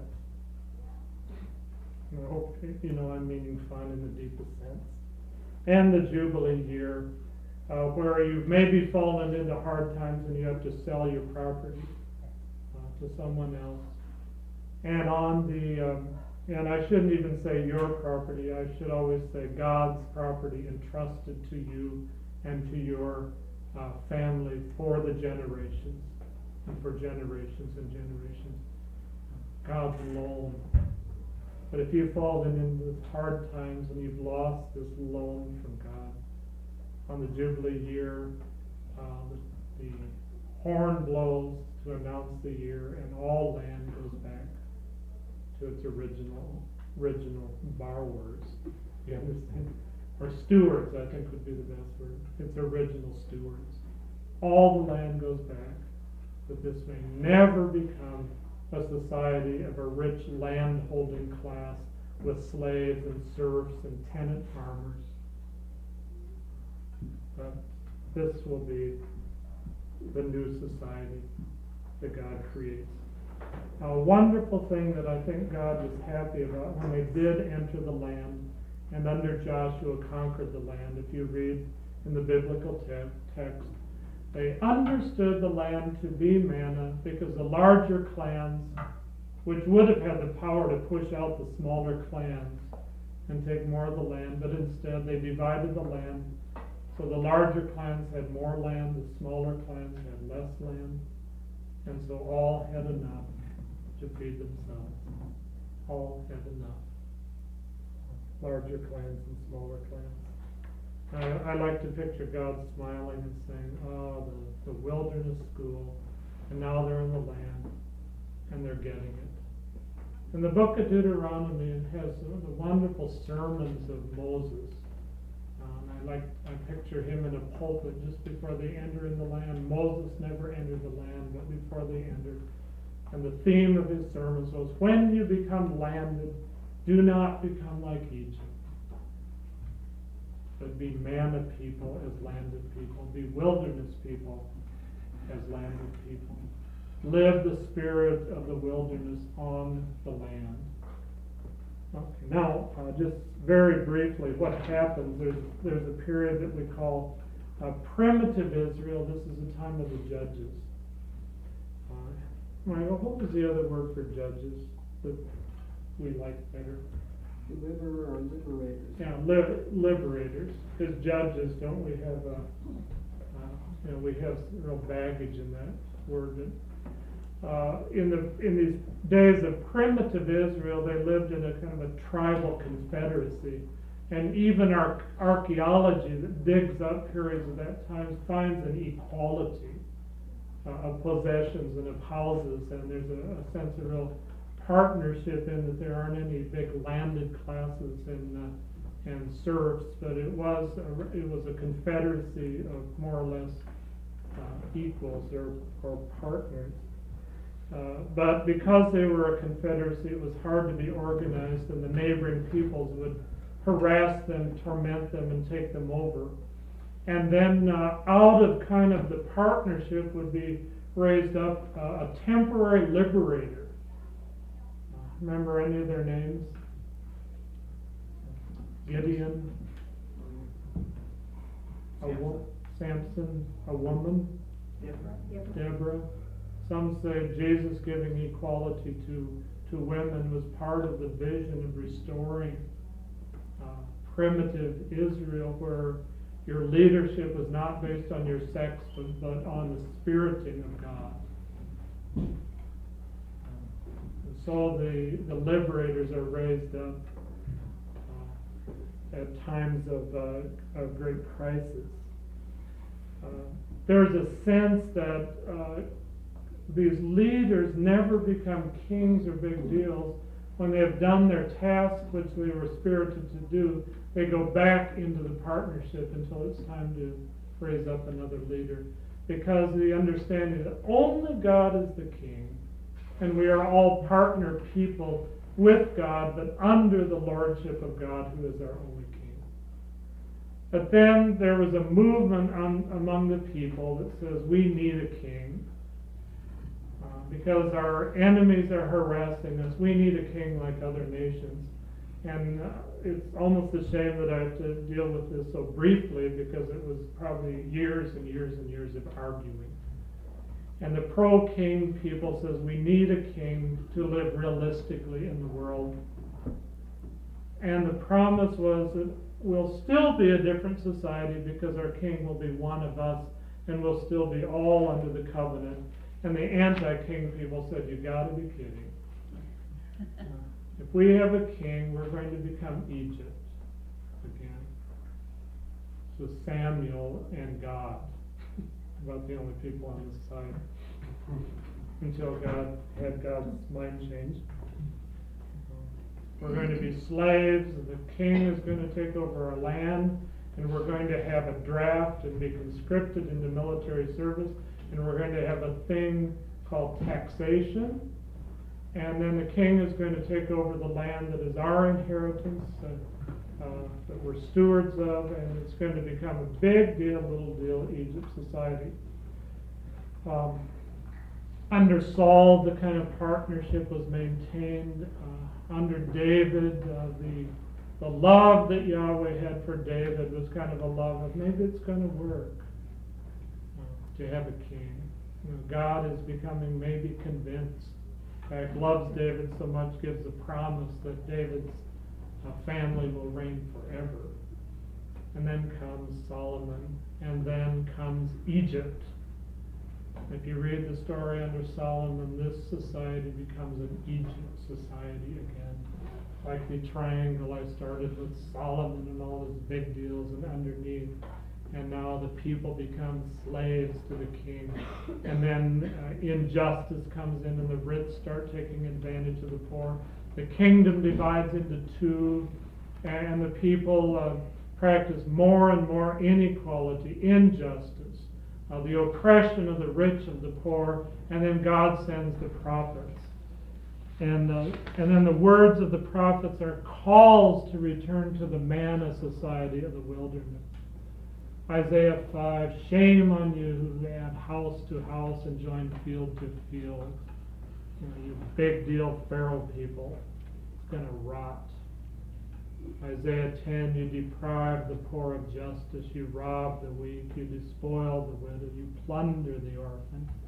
I hope, you know, I'm meaning fun in the deepest sense. And the Jubilee year, uh, where you've maybe fallen into hard times and you have to sell your property uh, to someone else. And on the, um, and I shouldn't even say your property, I should always say God's property entrusted to you and to your uh, family for the generations. And for generations and generations. God's loan. But if you've fallen into hard times and you've lost this loan from God, on the Jubilee year, uh, the, the horn blows to announce the year, and all land goes back to its original original borrowers. You understand? Or stewards, I think would be the best word. Its original stewards. All the land goes back, that this may never become a society of a rich land-holding class with slaves and serfs and tenant farmers. But this will be the new society that God creates. A wonderful thing that I think God was happy about when they did enter the land, and under Joshua conquered the land. If you read in the biblical te- text, they understood the land to be manna because the larger clans, which would have had the power to push out the smaller clans and take more of the land, but instead they divided the land. So the larger clans had more land, the smaller clans had less land, and so all had enough to feed themselves. All had enough. Larger clans and smaller clans. I, I like to picture God smiling and saying, "Oh, the, the wilderness school, and now they're in the land, and they're getting it." In the book of Deuteronomy, it has the, the wonderful sermons of Moses. Um, I like I picture him in a pulpit just before they enter in the land. Moses never entered the land, but before they entered. And the theme of his sermons was, "When you become landed, do not become like Egypt. But be manna people as landed people. Be wilderness people as landed people. Live the spirit of the wilderness on the land." Okay, now, uh, just very briefly, what happens, there's, there's a period that we call uh, primitive Israel. This is the time of the judges. Uh, Michael, what was the other word for judges that we like better? Deliverer or liberators. Yeah, li- liberators. Because judges, don't we have a, uh, you know, we have real baggage in that word. That, uh, in the in these days of primitive Israel, they lived in a kind of a tribal confederacy, and even our archaeology that digs up periods of that time finds an equality uh, of possessions and of houses, and there's a, a sense of real partnership in that there aren't any big landed classes and uh, and serfs, but it was a, it was a confederacy of more or less uh, equals or or partners. Uh, but because they were a confederacy, it was hard to be organized, and the neighboring peoples would harass them, torment them, and take them over. And then uh, out of kind of the partnership would be raised up uh, a temporary liberator. Remember any of their names? Gideon, a wo- Samson, a woman, Deborah. Deborah. Some say Jesus giving equality to, to women was part of the vision of restoring uh, primitive Israel, where your leadership was not based on your sex, but, but on the spiriting of God. So the, the liberators are raised up uh, at times of, uh, of great crisis. Uh, there's a sense that uh, these leaders never become kings or big deals. When they have done their task, which they were spirited to do, they go back into the partnership until it's time to raise up another leader. Because the understanding that only God is the king, and we are all partner people with God, but under the lordship of God, who is our only king. But then there was a movement on, among the people that says we need a king. Uh, because our enemies are harassing us, we need a king like other nations. And uh, it's almost a shame that I have to deal with this so briefly, because it was probably years and years and years of arguing. And the pro-king people says we need a king to live realistically in the world. And the promise was that we'll still be a different society because our king will be one of us, and we'll still be all under the covenant. And the anti-king people said, you gotta be kidding. Uh, if we have a king, we're going to become Egypt again. So Samuel and God. About the only people on this side, until God had God's mind changed. We're going to be slaves, and the king is going to take over our land, and we're going to have a draft and be conscripted into military service, and we're going to have a thing called taxation, and then the king is going to take over the land that is our inheritance, uh, uh, that we're stewards of, and it's going to become a big deal, little deal, Egypt society. Um, under Saul, the kind of partnership was maintained. Uh, under David, uh, the the love that Yahweh had for David was kind of a love of maybe it's going to work uh, to have a king. You know, God is becoming maybe convinced. In fact, loves David so much, gives a promise that David's uh, family will reign forever. And then comes Solomon, and then comes Egypt. If you read the story under Solomon, this society becomes an Egypt society again. Like the triangle, I started with Solomon and all his big deals, and underneath, and now the people become slaves to the king. And then uh, injustice comes in, and the rich start taking advantage of the poor. The kingdom divides into two, and the people uh, practice more and more inequality, injustice, uh, the oppression of the rich and the poor, and then God sends the prophets. And, uh, and then the words of the prophets are calls to return to the manna society of the wilderness. Isaiah five, shame on you who add house to house and join field to field. You know, you big deal Pharaoh people. It's going to rot. Isaiah ten, you deprive the poor of justice, you rob the weak, you despoil the widow, you plunder the orphan.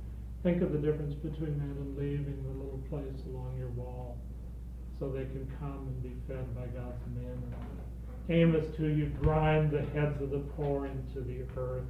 Think of the difference between that and leaving the little place along your wall so they can come and be fed by God's manna. Amos two, you grind the heads of the poor into the earth.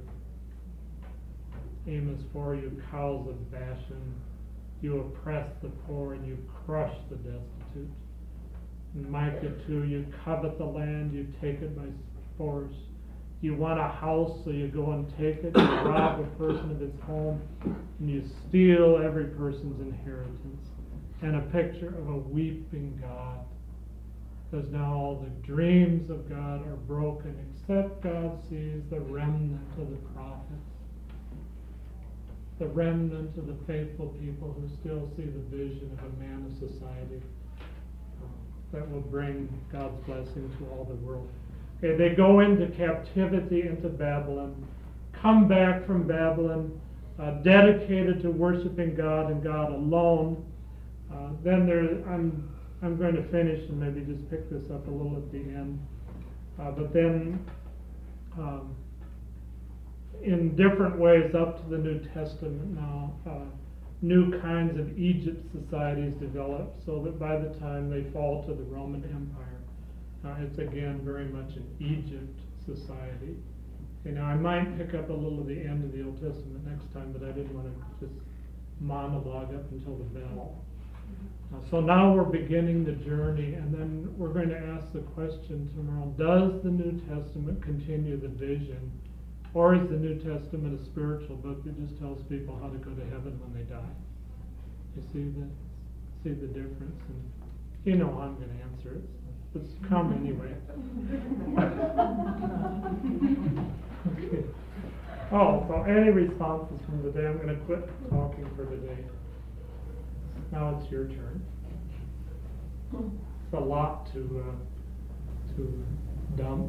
Amos four, you cows of Bashan, you oppress the poor and you crush the destitute. In Micah two, you covet the land, you take it by force. You want a house, so you go and take it, you rob a person of his home, and you steal every person's inheritance. And a picture of a weeping God. Because now all the dreams of God are broken, except God sees the remnant of the prophets. The remnant of the faithful people who still see the vision of a man of society that will bring God's blessing to all the world. Okay, they go into captivity into Babylon, come back from Babylon, uh, dedicated to worshiping God and God alone. Uh, then there, I'm I'm going to finish and maybe just pick this up a little at the end. Uh, but then, um, in different ways up to the New Testament now, uh, new kinds of Egypt societies develop, so that by the time they fall to the Roman Empire, uh, it's again very much an Egypt society. Okay, now I might pick up a little of the end of the Old Testament next time, but I didn't want to just monologue up until the bell. Uh, so now we're beginning the journey, and then we're going to ask the question tomorrow, does the New Testament continue the vision, or is the New Testament a spiritual book that just tells people how to go to heaven when they die? You see the, see the difference? And you know how I'm going to answer it. So it's come anyway. Okay. Oh, so any responses from the day? I'm going to quit talking for today. Now it's your turn. It's a lot to uh, to dump.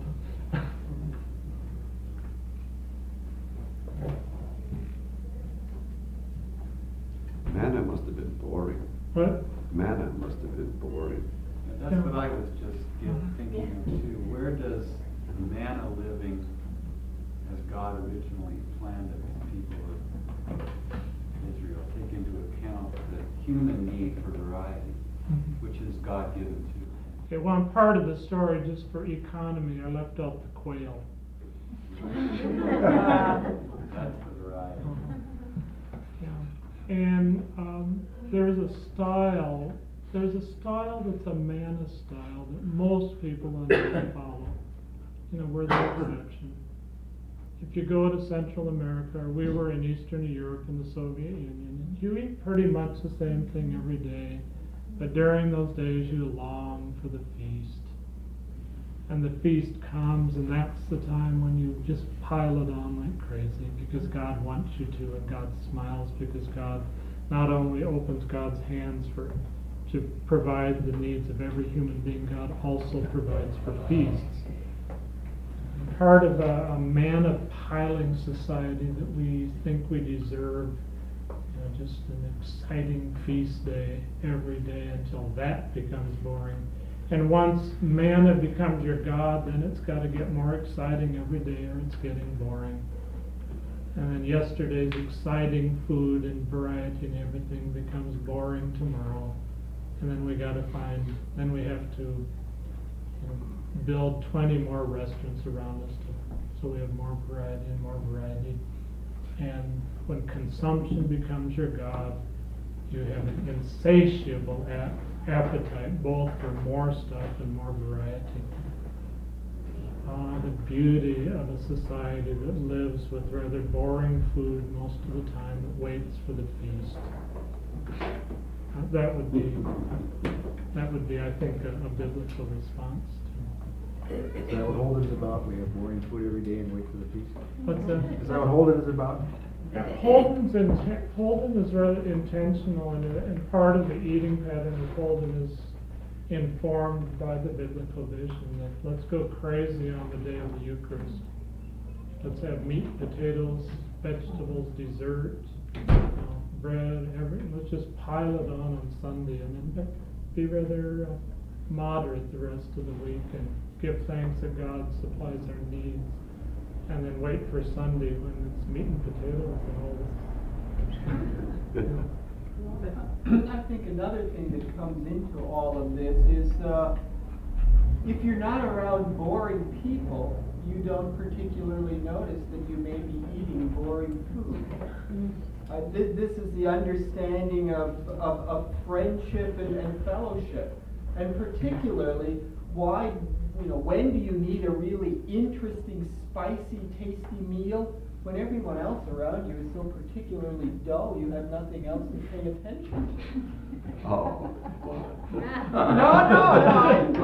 Manna must have been boring. What? Manna must have been boring. That's what I was just get, thinking of too. Where does manna living, as God originally planned it for people of Israel, take into account the human need for variety, which is God given too? Okay, one part of the story, just for economy, I left out the quail. That's the variety. Yeah. And um, there's a style, there's a style that's a manna style that most people don't follow. You know, we're the exception. If you go to Central America, or we were in Eastern Europe in the Soviet Union, you eat pretty much the same thing every day, but during those days you long for the feast. And the feast comes, and that's the time when you just pile it on like crazy, because God wants you to, and God smiles because God not only opens God's hands for to provide the needs of every human being, God also provides for feasts. Part of a, a manna piling society that we think we deserve, you know, just an exciting feast day every day until that becomes boring. And once manna becomes your God, then it's got to get more exciting every day or it's getting boring. And then yesterday's exciting food and variety and everything becomes boring tomorrow. And then we got to find, then we have to you know, build twenty more restaurants around us to, so we have more variety and more variety. And when consumption becomes your God, you have an insatiable ap- appetite both for more stuff and more variety. Ah, the beauty of a society that lives with rather boring food most of the time, that waits for the feast. Uh, that would be, that would be, I think, a, a biblical response to. Is that what Holden is about? We have boring food every day and wait for the feast? What's that? Is that what Holden is about? Holden's inten- Holden is rather intentional, and, and part of the eating pattern of Holden is informed by the biblical vision that let's go crazy on the day of the Eucharist. Let's have meat, potatoes, vegetables, dessert, you know, bread, everything. Let's just pile it on on Sunday, and then be rather uh, moderate the rest of the week and give thanks that God supplies our needs. And then wait for Sunday when it's meat and potatoes and all this I think another thing that comes into all of this is, uh, if you're not around boring people, you don't particularly notice that you may be eating boring food. Uh, this, this is the understanding of, of, of friendship and, and fellowship. And particularly, why, you know, when do you need a really interesting, spicy, tasty meal? When everyone else around you is so particularly dull, you have nothing else to pay attention to. Oh. No, no, no.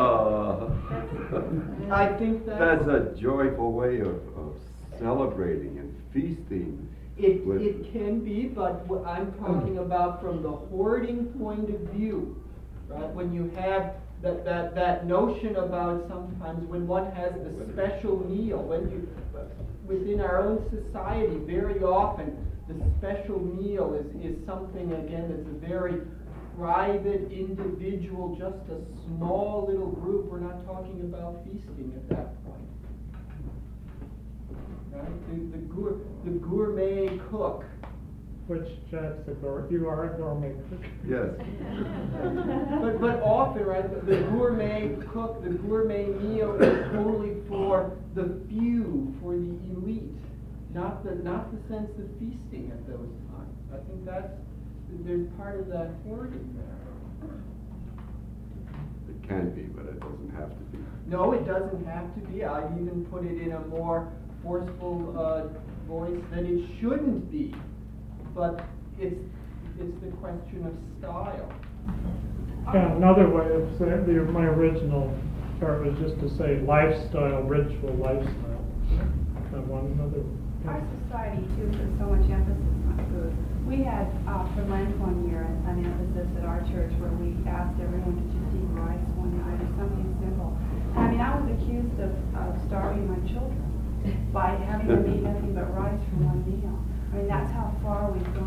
Oh. I think that's... That's a joyful way of, of celebrating and feasting. It, with- it can be, but what I'm talking about from the hoarding point of view, right? When you have that, that, that notion about sometimes when one has the special meal, when you, within our own society, very often the special meal is, is something, again, that's a very private, individual, just a small little group. We're not talking about feasting at that point. Right? The, the, gour, the gourmet cook. Which Jack's a gourmet, you are a gourmet cook. Yes. But, but often, right, the, the gourmet cook, the gourmet meal is only for the few, for the elite, not the, not the sense of feasting at those times. I think that's, there's part of that hoarding there. It can be, but it doesn't have to be. No, it doesn't have to be. I'd even put it in a more forceful uh, voice that it shouldn't be. But it's, it's the question of style. Yeah, another way of saying, the, my original part was just to say lifestyle, ritual lifestyle. And one another. Our society too puts so much emphasis on food. We had, uh, for Lent one year, an emphasis at our church where we asked everyone to just eat rice one night or something simple. I mean, I was accused of, of starving my children by having them eat nothing but rice for one meal. I mean, that's how far we've gone